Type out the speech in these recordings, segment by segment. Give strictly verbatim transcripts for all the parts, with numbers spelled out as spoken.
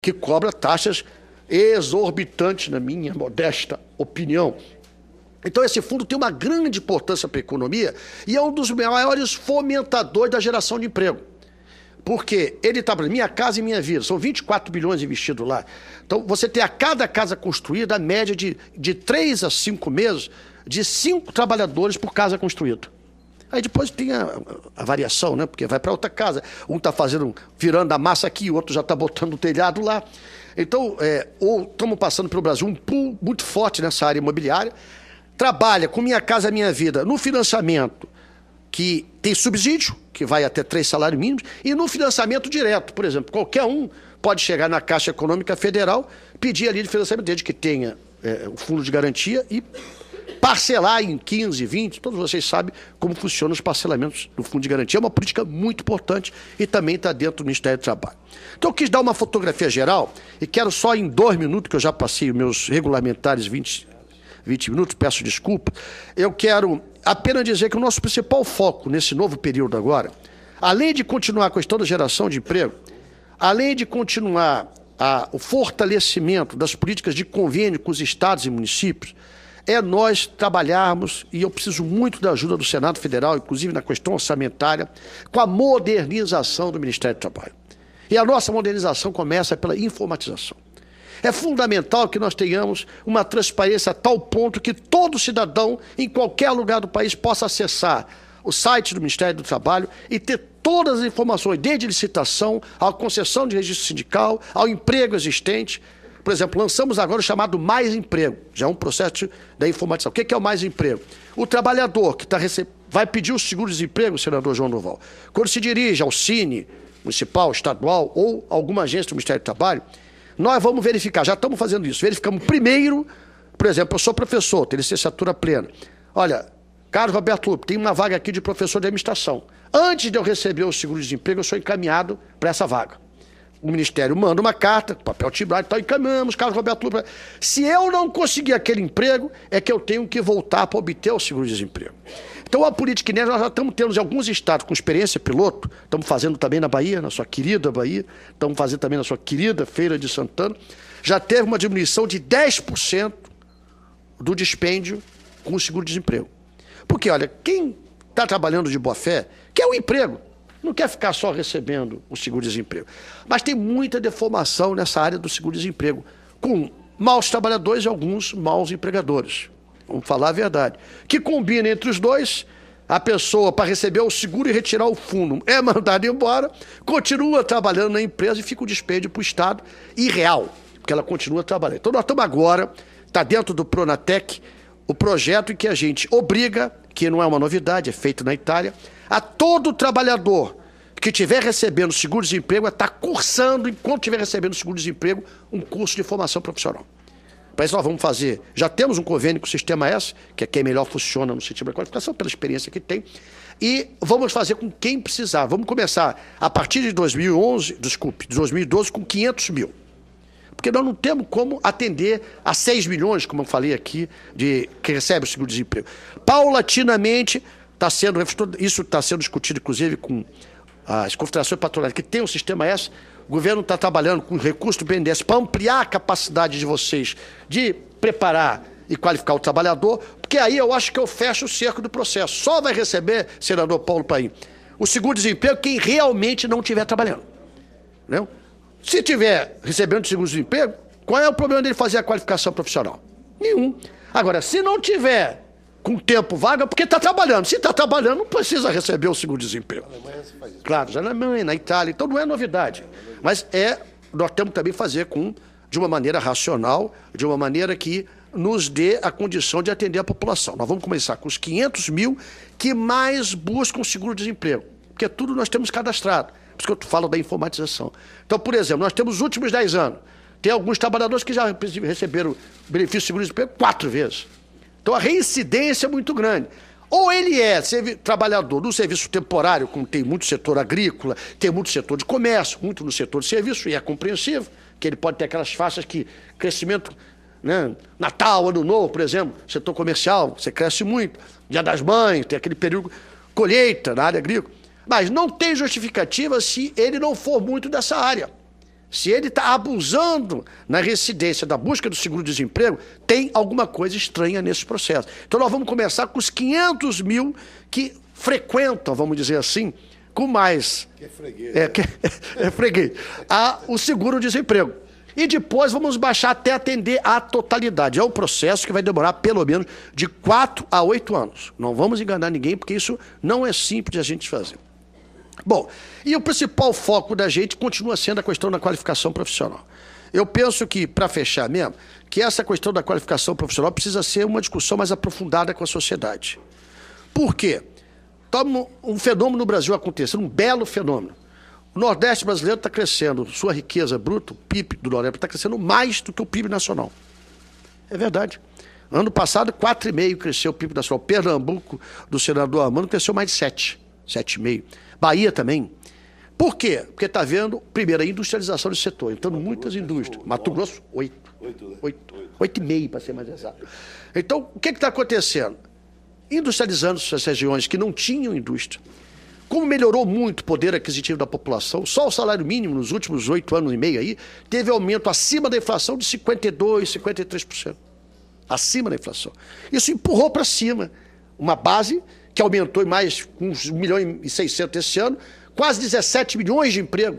que cobra taxas exorbitantes, na minha modesta opinião. Então, esse fundo tem uma grande importância para a economia e é um dos maiores fomentadores da geração de emprego. Porque ele está para Minha Casa e Minha Vida, são vinte e quatro bilhões investidos lá. Então, você tem a cada casa construída, a média de, de três a cinco meses, de cinco trabalhadores por casa construída. Aí depois tem a, a variação, né? Porque vai para outra casa. Um está fazendo, virando a massa aqui, o outro já está botando o telhado lá. Então, é, ou estamos passando pelo Brasil um pool muito forte nessa área imobiliária. Trabalha com Minha Casa Minha Vida no financiamento que tem subsídio, que vai até três salários mínimos, e no financiamento direto. Por exemplo, qualquer um pode chegar na Caixa Econômica Federal, pedir ali de financiamento, desde que tenha é, o fundo de garantia e parcelar em quinze, vinte, todos vocês sabem como funcionam os parcelamentos do fundo de garantia. É uma política muito importante e também está dentro do Ministério do Trabalho. Então, eu quis dar uma fotografia geral e quero só em dois minutos, que eu já passei os meus regulamentares vinte, vinte minutos, peço desculpa, eu quero apenas dizer que o nosso principal foco nesse novo período agora, além de continuar a questão da geração de emprego, além de continuar a, o fortalecimento das políticas de convênio com os estados e municípios, é nós trabalharmos, e eu preciso muito da ajuda do Senado Federal, inclusive na questão orçamentária, com a modernização do Ministério do Trabalho. E a nossa modernização começa pela informatização. É fundamental que nós tenhamos uma transparência a tal ponto que todo cidadão, em qualquer lugar do país, possa acessar o site do Ministério do Trabalho e ter todas as informações, desde licitação, à concessão de registro sindical, ao emprego existente. Por exemplo, lançamos agora o chamado Mais Emprego, já é um processo da informatização. O que é o Mais Emprego? O trabalhador que tá receb... vai pedir o seguro-desemprego, senador João Noval, quando se dirige ao Cine municipal, estadual ou alguma agência do Ministério do Trabalho, nós vamos verificar, já estamos fazendo isso, verificamos primeiro, por exemplo, eu sou professor, tenho licenciatura plena. Olha, Carlos Roberto Lupe, tem uma vaga aqui de professor de administração. Antes de eu receber o seguro-desemprego, eu sou encaminhado para essa vaga. O Ministério manda uma carta, papel timbrado e tal, encaminhamos, Carlos Roberto Lupe. Se eu não conseguir aquele emprego, é que eu tenho que voltar para obter o seguro-desemprego. Então, a política nós já estamos tendo em alguns estados com experiência piloto, estamos fazendo também na Bahia, na sua querida Bahia, estamos fazendo também na sua querida Feira de Santana, já teve uma diminuição de dez por cento do dispêndio com o seguro-desemprego. Porque, olha, quem está trabalhando de boa fé quer um emprego, não quer ficar só recebendo o seguro-desemprego. Mas tem muita deformação nessa área do seguro-desemprego, com maus trabalhadores e alguns maus empregadores. Vamos falar a verdade. Que combina entre os dois, a pessoa, para receber o seguro e retirar o fundo, é mandada embora, continua trabalhando na empresa e fica um dispêndio para o Estado irreal, porque ela continua trabalhando. Então, nós estamos agora, está dentro do Pronatec, o projeto em que a gente obriga, que não é uma novidade, é feito na Itália, a todo trabalhador que estiver recebendo seguro-desemprego a estar cursando, enquanto estiver recebendo seguro-desemprego, um curso de formação profissional. Para isso nós vamos fazer, já temos um convênio com o Sistema S, que é quem melhor funciona no sistema de qualificação, pela experiência que tem, e vamos fazer com quem precisar. Vamos começar a partir de dois mil e onze, desculpe, de dois mil e doze, com quinhentos mil. Porque nós não temos como atender a seis milhões, como eu falei aqui, de que recebe o seguro-desemprego. Paulatinamente, tá sendo, isso está sendo discutido, inclusive, com as confederações patronais que tem o Sistema S. O governo está trabalhando com recursos do B N D E S para ampliar a capacidade de vocês de preparar e qualificar o trabalhador, porque aí eu acho que eu fecho o cerco do processo. Só vai receber, senador Paulo Paim, o seguro-desemprego quem realmente não estiver trabalhando. Entendeu? Se estiver recebendo seguro-desemprego, qual é o problema dele fazer a qualificação profissional? Nenhum. Agora, se não tiver com tempo vaga, porque está trabalhando. Se está trabalhando, não precisa receber o seguro-desemprego. Claro, já na Alemanha, na Itália, então não é novidade. Mas é, nós temos também que fazer com, de uma maneira racional, de uma maneira que nos dê a condição de atender a população. Nós vamos começar com os quinhentos mil que mais buscam seguro-desemprego, porque tudo nós temos cadastrado. Por isso que eu falo da informatização. Então, por exemplo, nós temos os últimos dez anos. Tem alguns trabalhadores que já receberam benefício de seguro-desemprego quatro vezes. Então, a reincidência é muito grande. Ou ele é trabalhador do serviço temporário, como tem muito setor agrícola, tem muito setor de comércio, muito no setor de serviço, e é compreensível, que ele pode ter aquelas faixas que crescimento, né, Natal, Ano Novo, por exemplo, setor comercial, você cresce muito, Dia das Mães, tem aquele período, colheita na área agrícola. Mas não tem justificativa se ele não for muito dessa área. Se ele está abusando na residência da busca do seguro-desemprego, tem alguma coisa estranha nesse processo. Então nós vamos começar com os quinhentos mil que frequentam, vamos dizer assim, com mais... Que é freguês. É, que, é freguês. A, o seguro-desemprego. E depois vamos baixar até atender a totalidade. É um processo que vai demorar pelo menos de quatro a oito anos. Não vamos enganar ninguém, porque isso não é simples de a gente fazer. Bom, e o principal foco da gente continua sendo a questão da qualificação profissional. Eu penso que, para fechar mesmo, que essa questão da qualificação profissional precisa ser uma discussão mais aprofundada com a sociedade. Por quê? Está um fenômeno no Brasil acontecendo, um belo fenômeno. O Nordeste brasileiro está crescendo, sua riqueza bruta, o P I B do Nordeste está crescendo mais do que o P I B nacional. É verdade. Ano passado, quatro vírgula cinco por cento cresceu o P I B nacional. Pernambuco, do senador Armando, cresceu mais de sete, sete vírgula cinco por cento. Bahia também. Por quê? Porque está havendo, primeiro, a industrialização do setor. Então, muitas indústrias. Mato Grosso, oito. Oito, oito. Oito e meio, para ser mais exato. Então, o que está acontecendo? Industrializando essas regiões que não tinham indústria. Como melhorou muito o poder aquisitivo da população, só o salário mínimo nos últimos oito anos e meio aí teve aumento acima da inflação de cinquenta e dois por cento, cinquenta e três por cento. Acima da inflação. Isso empurrou para cima uma base que aumentou em mais uns um milhão e seiscentos esse ano, quase dezessete milhões de emprego,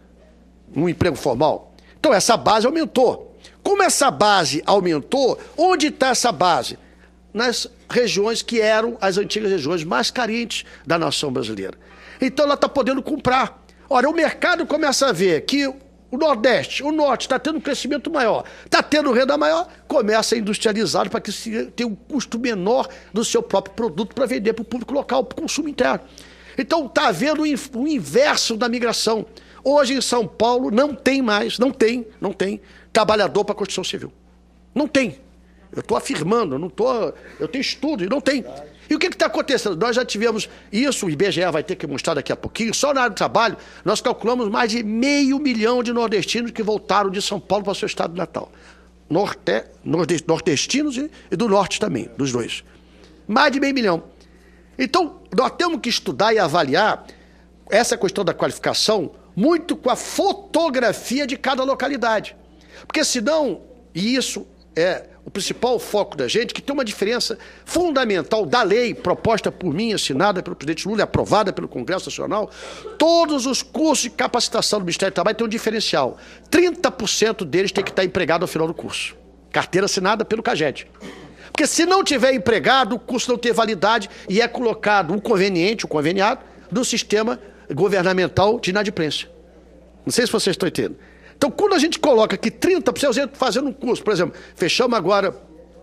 um emprego formal. Então, essa base aumentou. Como essa base aumentou, onde está essa base? Nas regiões que eram as antigas regiões mais carentes da nação brasileira. Então, ela está podendo comprar. Ora, o mercado começa a ver que o Nordeste, o Norte está tendo um crescimento maior, está tendo renda maior, começa a industrializar para que se tenha um custo menor do seu próprio produto para vender para o público local, para o consumo interno. Então está havendo o inverso da migração. Hoje em São Paulo não tem mais, não tem, não tem trabalhador para a construção civil. Não tem. Eu estou afirmando, eu não estou, eu tenho estudo e não tem. E o que está acontecendo? Nós já tivemos isso, o I B G E vai ter que mostrar daqui a pouquinho, só na área do trabalho, nós calculamos mais de meio milhão de nordestinos que voltaram de São Paulo para o seu estado natal. Norte, nordest, nordestinos e, e do norte também, dos dois. Mais de meio milhão. Então, nós temos que estudar e avaliar essa questão da qualificação muito com a fotografia de cada localidade. Porque senão, e isso é o principal foco da gente, que tem uma diferença fundamental da lei proposta por mim, assinada pelo presidente Lula e aprovada pelo Congresso Nacional, todos os cursos de capacitação do Ministério do Trabalho têm um diferencial. trinta por cento deles tem que estar empregado ao final do curso. Carteira assinada pelo CAGED. Porque se não tiver empregado, o curso não tem validade e é colocado o conveniente, o conveniado, no sistema governamental de inadimplência. Não sei se vocês estão entendendo. Então, quando a gente coloca aqui trinta por cento fazendo um curso, por exemplo, fechamos agora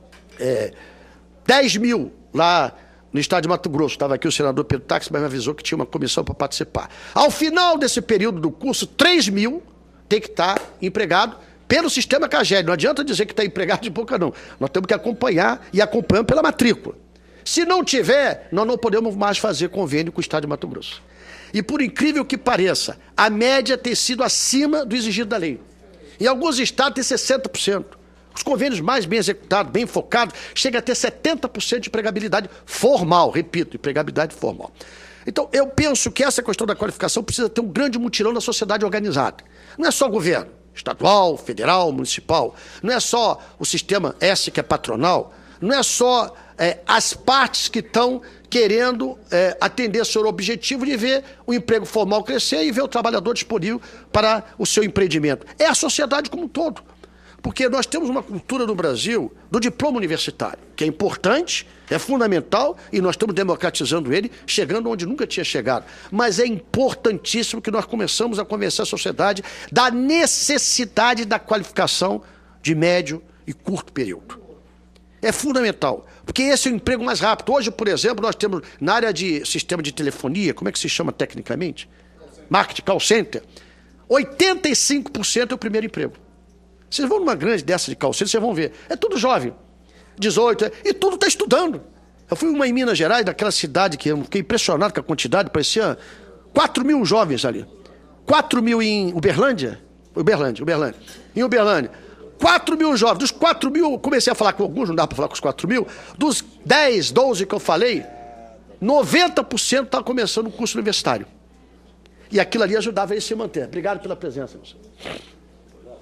é, dez mil lá no estado de Mato Grosso. Estava aqui o senador Pedro Táxi, mas me avisou que tinha uma comissão para participar. Ao final desse período do curso, três mil tem que estar empregado pelo sistema CAGED. Não adianta dizer que está empregado de boca, não. Nós temos que acompanhar e acompanhando pela matrícula. Se não tiver, nós não podemos mais fazer convênio com o estado de Mato Grosso. E por incrível que pareça, a média tem sido acima do exigido da lei. Em alguns estados tem sessenta por cento. Os convênios mais bem executados, bem focados, chegam a ter setenta por cento de empregabilidade formal. Repito, empregabilidade formal. Então, eu penso que essa questão da qualificação precisa ter um grande mutirão da sociedade organizada. Não é só governo, estadual, federal, municipal. Não é só o sistema S, que é patronal. Não é só é, as partes que estão querendo é, atender seu objetivo de ver o emprego formal crescer e ver o trabalhador disponível para o seu empreendimento. É a sociedade como um todo. Porque nós temos uma cultura no Brasil do diploma universitário, que é importante, é fundamental, e nós estamos democratizando ele, chegando onde nunca tinha chegado. Mas é importantíssimo que nós começamos a convencer a sociedade da necessidade da qualificação de médio e curto período. É fundamental, porque esse é o emprego mais rápido. Hoje, por exemplo, nós temos na área de sistema de telefonia, como é que se chama tecnicamente? Marketing, call center. oitenta e cinco por cento é o primeiro emprego. Vocês vão numa grande dessa de call center, vocês vão ver. É tudo jovem, dezoito, é, e tudo está estudando. Eu fui uma em Minas Gerais, daquela cidade que eu fiquei impressionado com a quantidade, parecia quatro mil jovens ali. quatro mil em Uberlândia, Uberlândia, Uberlândia. Em Uberlândia. quatro mil jovens, dos quatro mil, comecei a falar com alguns, não dá para falar com os quatro mil, dos dez, doze que eu falei, noventa por cento está começando o curso universitário. E aquilo ali ajudava ele a se manter. Obrigado pela presença, senhor.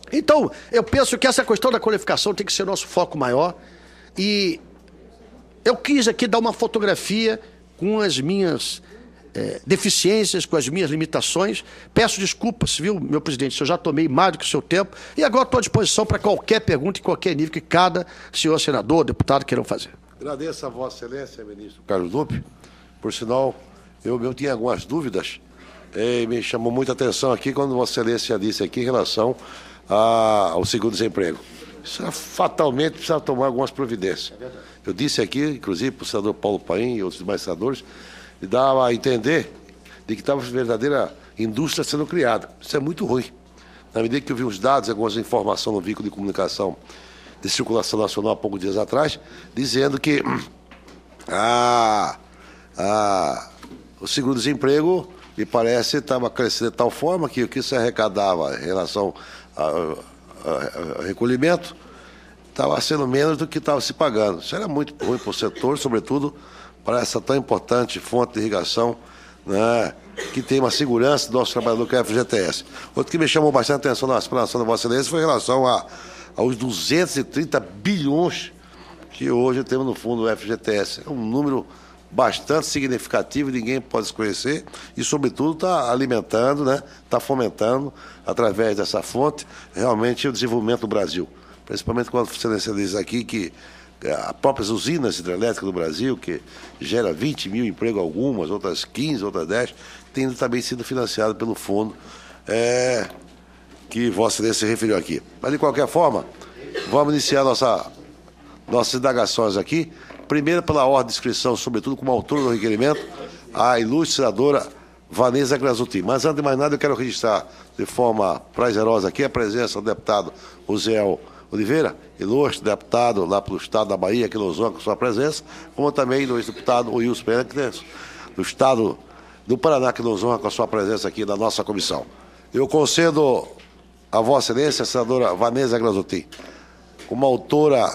Então, eu penso que essa questão da qualificação tem que ser nosso foco maior. E eu quis aqui dar uma fotografia com as minhas é, deficiências, com as minhas limitações. Peço desculpas, viu, meu presidente, se eu já tomei mais do que o seu tempo. E agora estou à disposição para qualquer pergunta, em qualquer nível que cada senhor senador, deputado queiram fazer. Agradeço a Vossa Excelência, ministro Carlos Lupe. Por sinal, eu, eu tinha algumas dúvidas. E me chamou muita atenção aqui quando Vossa Excelência disse aqui em relação a, ao seguro-desemprego. Isso fatalmente precisa tomar algumas providências. É eu disse aqui, inclusive, para o senador Paulo Paim e outros demais senadores, e dava a entender de que estava uma verdadeira indústria sendo criada. Isso é muito ruim. Na medida que eu vi os dados, algumas informações no veículo de comunicação de circulação nacional há poucos dias atrás, dizendo que a, a, o seguro-desemprego, me parece, estava crescendo de tal forma que o que se arrecadava em relação ao recolhimento estava sendo menos do que estava se pagando. Isso era muito ruim para o setor, sobretudo para essa tão importante fonte de irrigação, né, que tem uma segurança do nosso trabalhador, que é a F G T S. Outro que me chamou bastante atenção na explanação da Vossa Excelência foi em relação a, aos duzentos e trinta bilhões que hoje temos no fundo do F G T S. É um número bastante significativo, ninguém pode desconhecer, e, sobretudo, está alimentando, né, está fomentando, através dessa fonte, realmente o desenvolvimento do Brasil. Principalmente quando você diz aqui que as próprias usinas hidrelétricas do Brasil, que gera vinte mil empregos algumas, outras quinze, outras dez, tem também sido financiado pelo fundo é, que Vossa Excelência se referiu aqui. Mas, de qualquer forma, vamos iniciar nossa, nossas indagações aqui. Primeiro, pela ordem de inscrição, sobretudo como autora do requerimento, a ilustre senadora Vanessa Granzutin. Mas, antes de mais nada, eu quero registrar de forma prazerosa aqui a presença do deputado Uziel Oliveira, ilustre deputado lá pelo estado da Bahia, que nos honra com sua presença, como também do ex-deputado Wilson Pereira, do estado do Paraná, que nos honra com a sua presença aqui na nossa comissão. Eu concedo a Vossa Excelência, a senadora Vanessa Granzutin, como autora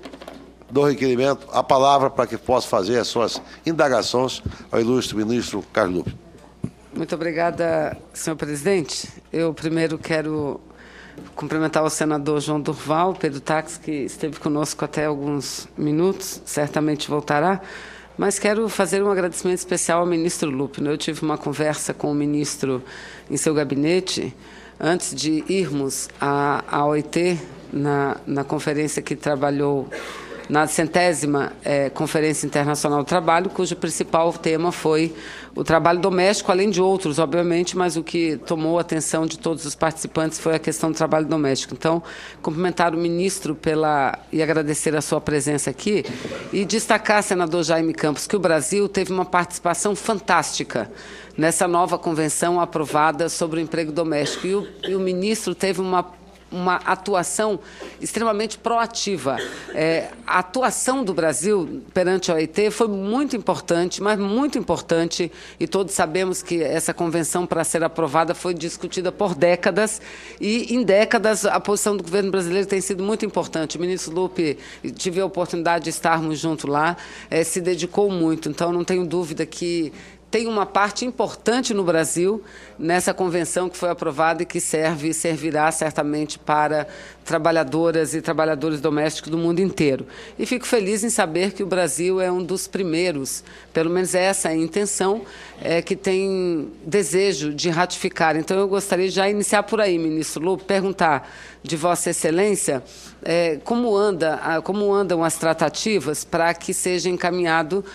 do requerimento, a palavra para que possa fazer as suas indagações ao ilustre ministro Carlos Lupe. Muito obrigada, senhor presidente. Eu primeiro quero cumprimentar o senador João Durval, Pedro Táxi, que esteve conosco até alguns minutos, certamente voltará, mas quero fazer um agradecimento especial ao ministro Lupe. Eu tive uma conversa com o ministro em seu gabinete, antes de irmos à, à O I T, na, na conferência que trabalhou na centésima eh, Conferência Internacional do Trabalho, cujo principal tema foi o trabalho doméstico, além de outros, obviamente, mas o que tomou a atenção de todos os participantes foi a questão do trabalho doméstico. Então, cumprimentar o ministro pela, e agradecer a sua presença aqui e destacar, senador Jaime Campos, que o Brasil teve uma participação fantástica nessa nova convenção aprovada sobre o emprego doméstico. E o, e o ministro teve uma uma atuação extremamente proativa. É, a atuação do Brasil perante a O I T foi muito importante, mas muito importante, e todos sabemos que essa convenção, para ser aprovada, foi discutida por décadas, e em décadas a posição do governo brasileiro tem sido muito importante. O ministro Lupe, tive a oportunidade de estarmos junto lá, é, se dedicou muito, então não tenho dúvida que tem uma parte importante no Brasil nessa convenção que foi aprovada e que serve e servirá certamente para trabalhadoras e trabalhadores domésticos do mundo inteiro. E fico feliz em saber que o Brasil é um dos primeiros, pelo menos essa é a intenção, é, que tem desejo de ratificar. Então, eu gostaria de já iniciar por aí, ministro Lupe, perguntar de Vossa Excelência é, como, anda, como andam as tratativas para que seja encaminhado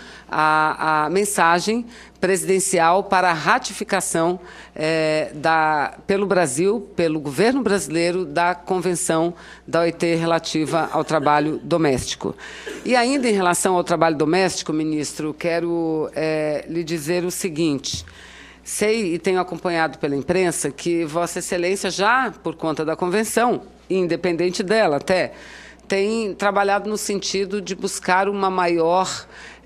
a, a mensagem presidencial para a ratificação é, da, pelo Brasil, pelo governo brasileiro, da Convenção da O I T relativa ao trabalho doméstico. E ainda em relação ao trabalho doméstico, ministro, quero é, lhe dizer o seguinte: sei e tenho acompanhado pela imprensa que Vossa Excelência já, por conta da Convenção, independente dela até, tem trabalhado no sentido de buscar uma maior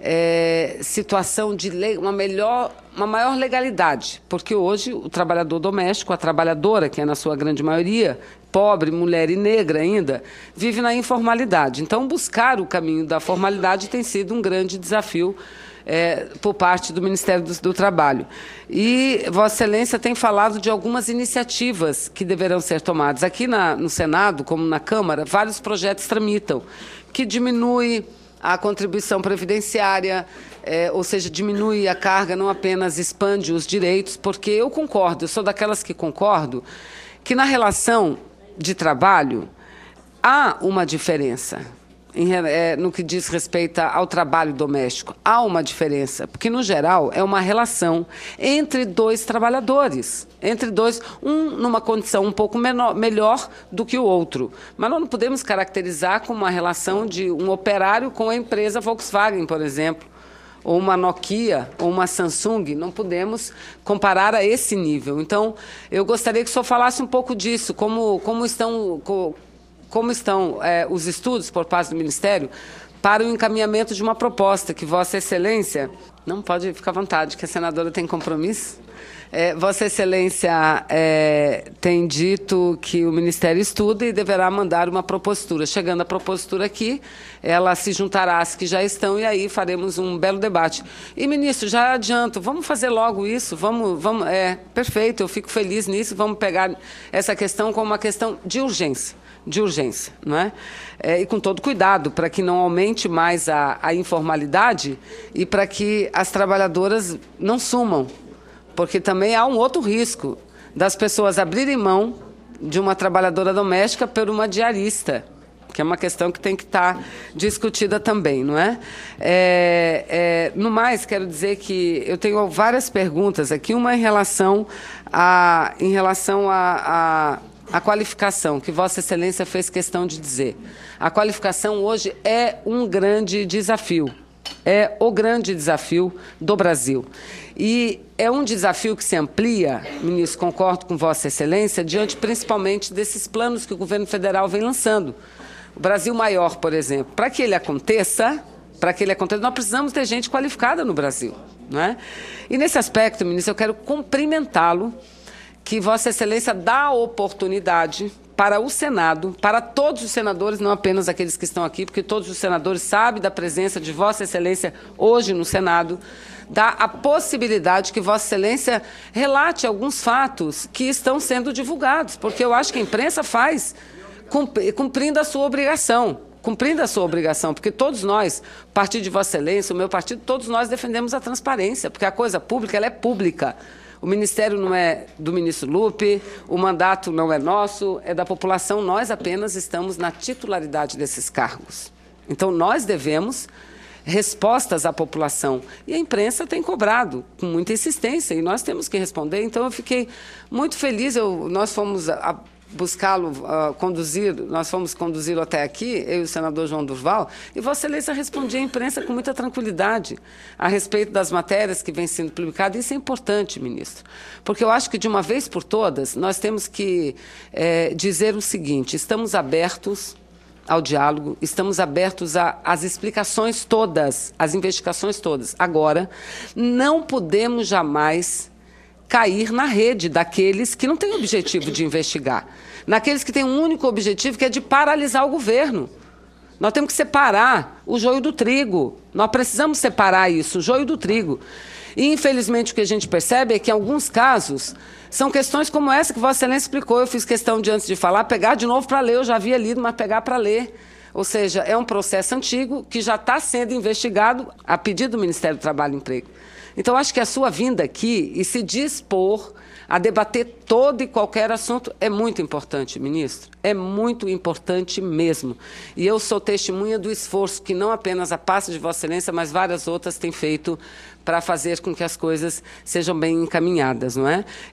é, situação de lei, uma, melhor, uma maior legalidade, porque hoje o trabalhador doméstico, a trabalhadora, que é na sua grande maioria, pobre, mulher e negra ainda, vive na informalidade. Então, buscar o caminho da formalidade tem sido um grande desafio é, por parte do Ministério do, do Trabalho. E Vossa Excelência tem falado de algumas iniciativas que deverão ser tomadas. Aqui na, no Senado, como na Câmara, vários projetos tramitam, que diminui a contribuição previdenciária, é, ou seja, diminui a carga, não apenas expande os direitos, porque eu concordo, eu sou daquelas que concordo, que na relação de trabalho há uma diferença. Em, é, no que diz respeito ao trabalho doméstico, há uma diferença, porque, no geral, é uma relação entre dois trabalhadores, entre dois, um numa condição um pouco menor, melhor do que o outro. Mas nós não podemos caracterizar como uma relação de um operário com a empresa Volkswagen, por exemplo, ou uma Nokia, ou uma Samsung. Não podemos comparar a esse nível. Então, eu gostaria que o senhor falasse um pouco disso, como, como estão... Co, como estão é, os estudos por parte do Ministério para o encaminhamento de uma proposta que Vossa Excelência... Não pode ficar à vontade, que a senadora tem compromisso. É, Vossa Excelência é, tem dito que o Ministério estuda e deverá mandar uma propositura. Chegando a propositura aqui, ela se juntará às que já estão e aí faremos um belo debate. E, ministro, já adianto, vamos fazer logo isso, vamos, vamos, é, perfeito, eu fico feliz nisso, vamos pegar essa questão como uma questão de urgência. de urgência, não é? É, e com todo cuidado, para que não aumente mais a, a informalidade e para que as trabalhadoras não sumam, porque também há um outro risco das pessoas abrirem mão de uma trabalhadora doméstica por uma diarista, que é uma questão que tem que estar discutida também, não é? É, é, no mais, quero dizer que eu tenho várias perguntas aqui, uma em relação a, em relação a, a A qualificação, que Vossa Excelência fez questão de dizer. A qualificação hoje é um grande desafio. É o grande desafio do Brasil. E é um desafio que se amplia, ministro, concordo com Vossa Excelência, diante principalmente desses planos que o governo federal vem lançando. O Brasil Maior, por exemplo. Para que ele aconteça, para que ele aconteça, nós precisamos ter gente qualificada no Brasil, não é? E nesse aspecto, ministro, eu quero cumprimentá-lo, que Vossa Excelência dá a oportunidade para o Senado, para todos os senadores, não apenas aqueles que estão aqui, porque todos os senadores sabem da presença de Vossa Excelência hoje no Senado, dá a possibilidade que Vossa Excelência relate alguns fatos que estão sendo divulgados, porque eu acho que a imprensa faz cumprindo a sua obrigação, cumprindo a sua obrigação, porque todos nós, o partido de Vossa Excelência, o meu partido, todos nós defendemos a transparência, porque a coisa pública ela é pública. O Ministério não é do ministro Lupe, o mandato não é nosso, é da população, nós apenas estamos na titularidade desses cargos. Então, nós devemos respostas à população. E a imprensa tem cobrado com muita insistência, e nós temos que responder. Então, eu fiquei muito feliz, eu, nós fomos a, buscá-lo, uh, conduzir, nós fomos conduzi-lo até aqui, eu e o senador João Durval, e Vossa Excelência respondia à imprensa com muita tranquilidade a respeito das matérias que vêm sendo publicadas. Isso é importante, ministro, porque eu acho que, de uma vez por todas, nós temos que é, dizer o seguinte: estamos abertos ao diálogo, estamos abertos às explicações todas, às investigações todas. Agora, não podemos jamais cair na rede daqueles que não têm objetivo de investigar, naqueles que têm um único objetivo, que é de paralisar o governo. Nós temos que separar o joio do trigo. Nós precisamos separar isso, o joio do trigo. E, infelizmente, o que a gente percebe é que, em alguns casos, são questões como essa que Vossa Excelência explicou. Eu fiz questão de, antes de falar, pegar de novo para ler. Eu já havia lido, mas pegar para ler. Ou seja, é um processo antigo que já está sendo investigado a pedido do Ministério do Trabalho e Emprego. Então, acho que a sua vinda aqui e se dispor a debater todo e qualquer assunto é muito importante, ministro. É muito importante mesmo. E eu sou testemunha do esforço que não apenas a pasta de Vossa Excelência, mas várias outras têm feito para fazer com que as coisas sejam bem encaminhadas, não é?